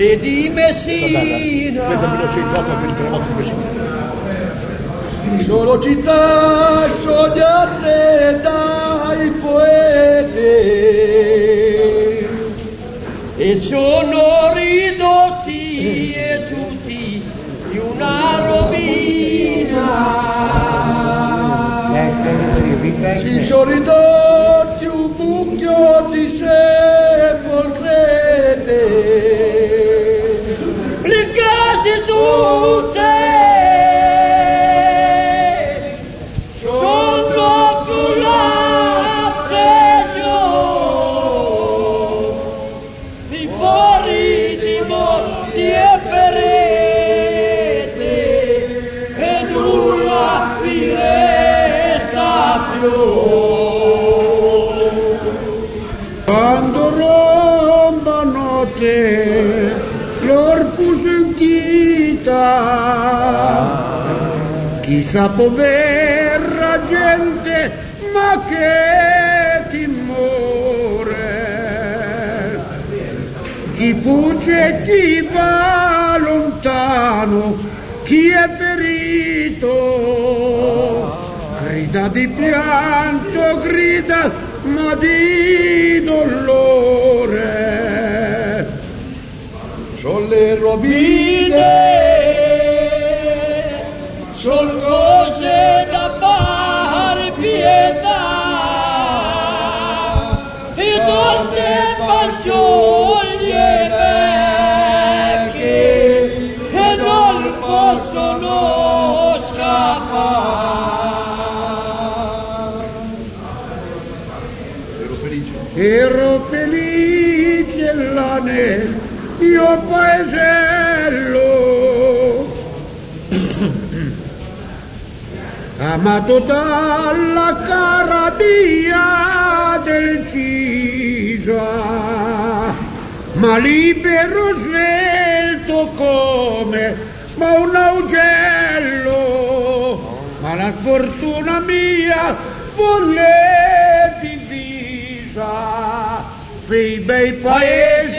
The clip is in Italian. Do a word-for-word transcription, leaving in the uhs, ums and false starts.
e di Messina. Sono città sognate dai poeti e sono ridotti e tutti di una rovina. Si sono ridotti un mucchio di sepolcrete, le case tutte sono culate giù, i fori di morti e ferite e nulla vi resta più. Quando romba notte l'orfus inchita, chissà povera gente, ma che timore, chi fugge e chi va lontano, chi è ferito, grida di pianto, grida ma di dolore. Son le rovine, son cose da fare pietà, e donne fanciulli e vecchi che non possono scappare. Ero felice là nel mio paesello, amato dalla cara mia del Cisa, ma libero svelto come ma un augello, ma la sfortuna mia volle divisa, fei bei paesi